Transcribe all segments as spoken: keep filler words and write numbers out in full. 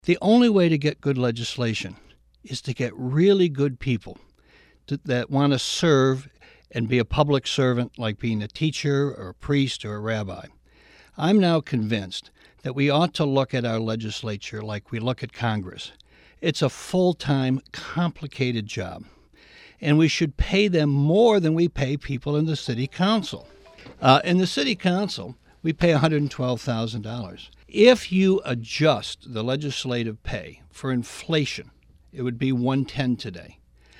The only way to get good legislation is to get really good people to, that want to serve and be a public servant, like being a teacher or a priest or a rabbi. I'm now convinced that we ought to look at our legislature like we look at Congress. It's a full-time, complicated job, and we should pay them more than we pay people in the city council. Uh, in the city council, we pay one hundred twelve thousand dollars. If you adjust the legislative pay for inflation, it would be one hundred ten thousand dollars today.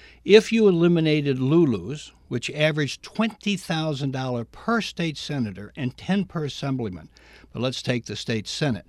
If you eliminated Lulu's, which averaged twenty thousand dollars per state senator and ten per assemblyman, but let's take the state senate,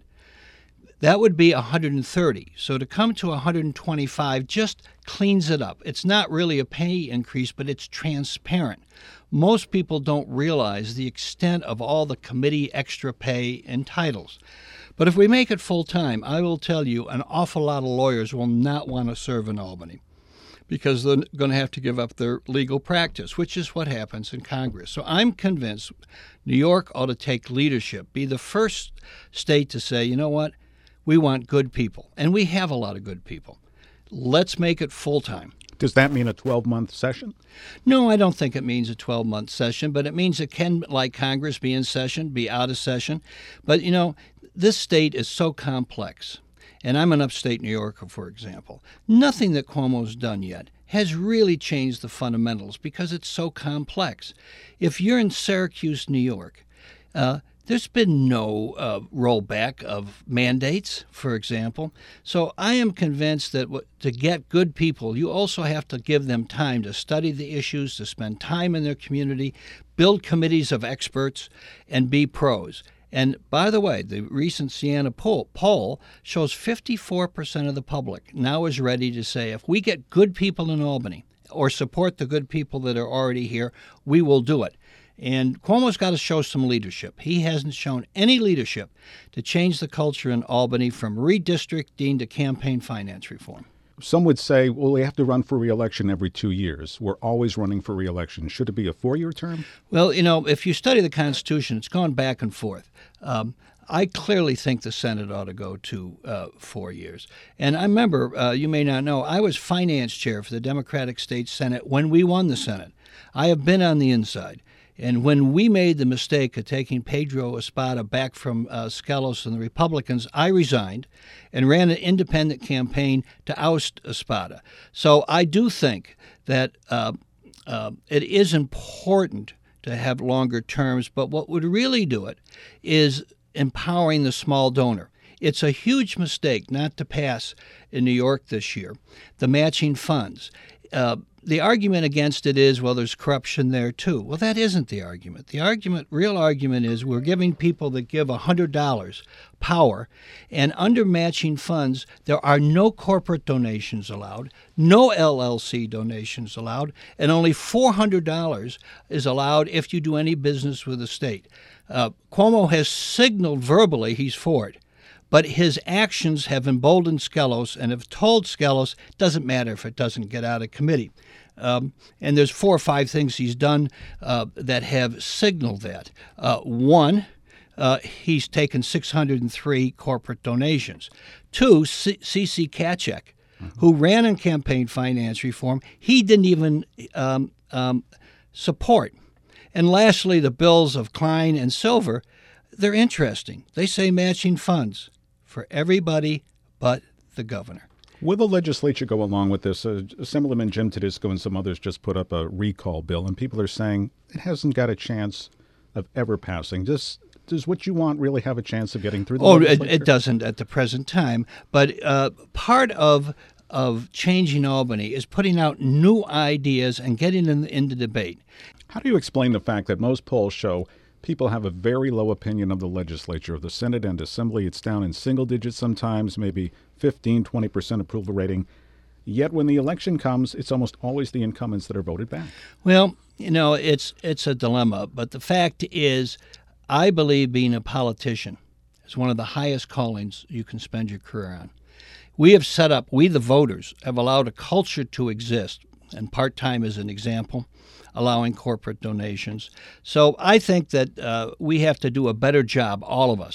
that would be one hundred thirty. So to come to one hundred twenty-five just cleans it up. It's not really a pay increase, but it's transparent. Most people don't realize the extent of all the committee extra pay and titles. But if we make it full-time, I will tell you an awful lot of lawyers will not want to serve in Albany, because they're going to have to give up their legal practice, which is what happens in Congress. So I'm convinced New York ought to take leadership, be the first state to say, you know what, we want good people, and we have a lot of good people. Let's make it full-time. Does that mean a twelve-month session? No, I don't think it means a twelve-month session, but it means it can, like Congress, be in session, be out of session. But, you know, this state is so complex. And I'm an upstate New Yorker, for example. Nothing that Cuomo's done yet has really changed the fundamentals because it's so complex. If you're in Syracuse, New York, uh, there's been no uh, rollback of mandates, for example. So I am convinced that w- to get good people, you also have to give them time to study the issues, to spend time in their community, build committees of experts, and be pros. And by the way, the recent Siena poll, poll shows fifty-four percent of the public now is ready to say, if we get good people in Albany or support the good people that are already here, we will do it. And Cuomo's got to show some leadership. He hasn't shown any leadership to change the culture in Albany from redistricting to campaign finance reform. Some would say, well, we have to run for re-election every two years. We're always running for re-election. Should it be a four-year term? Well, you know, if you study the Constitution, it's gone back and forth. Um, I clearly think the Senate ought to go to uh, four years. And I remember, uh, you may not know, I was finance chair for the Democratic State Senate when we won the Senate. I have been on the inside. And when we made the mistake of taking Pedro Espada back from uh, Skelos and the Republicans, I resigned and ran an independent campaign to oust Espada. So I do think that uh, uh, it is important to have longer terms, but what would really do it is empowering the small donor. It's a huge mistake not to pass in New York this year the matching funds. Uh, The argument against it is, well, there's corruption there, too. Well, that isn't the argument. The argument, real argument is we're giving people that give one hundred dollars power, and under matching funds, there are no corporate donations allowed, no L L C donations allowed, and only four hundred dollars is allowed if you do any business with the state. Uh, Cuomo has signaled verbally he's for it. But his actions have emboldened Skelos and have told Skelos it doesn't matter if it doesn't get out of committee. Um, and there's four or five things he's done uh, that have signaled that. Uh, one, uh, he's taken six hundred three corporate donations. Two, C C Kachek, mm-hmm. who ran on campaign finance reform, he didn't even um, um, support. And lastly, the bills of Klein and Silver, they're interesting. They say matching funds for everybody but the governor. Will the legislature go along with this? Uh, Assemblyman Jim Tedisco and some others just put up a recall bill, and people are saying it hasn't got a chance of ever passing. Does, does what you want really have a chance of getting through the oh, legislature? Oh, it, it doesn't at the present time. But uh, part of of changing Albany is putting out new ideas and getting them into debate. How do you explain the fact that most polls show people have a very low opinion of the legislature, of the Senate and Assembly? It's down in single digits sometimes, maybe fifteen, twenty percent approval rating. Yet when the election comes, it's almost always the incumbents that are voted back. Well, you know, it's it's a dilemma. But the fact is, I believe being a politician is one of the highest callings you can spend your career on. We have set up, we the voters, have allowed a culture to exist, and part-time is an example, allowing corporate donations. So I think that uh, we have to do a better job, all of us,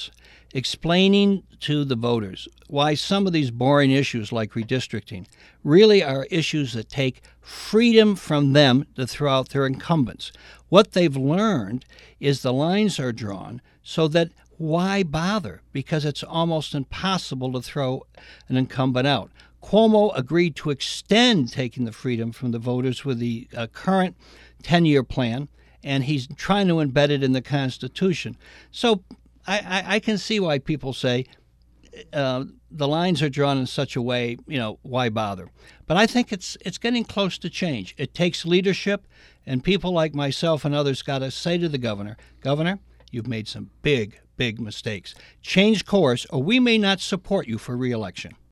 explaining to the voters why some of these boring issues like redistricting really are issues that take freedom from them to throw out their incumbents. What they've learned is the lines are drawn so that why bother? Because it's almost impossible to throw an incumbent out. Cuomo agreed to extend taking the freedom from the voters with the uh, current ten-year plan, and he's trying to embed it in the Constitution. So I, I, I can see why people say uh, the lines are drawn in such a way, you know, why bother? But I think it's it's getting close to change. It takes leadership, and people like myself and others got to say to the governor, Governor, you've made some big, big mistakes. Change course, or we may not support you for re-election.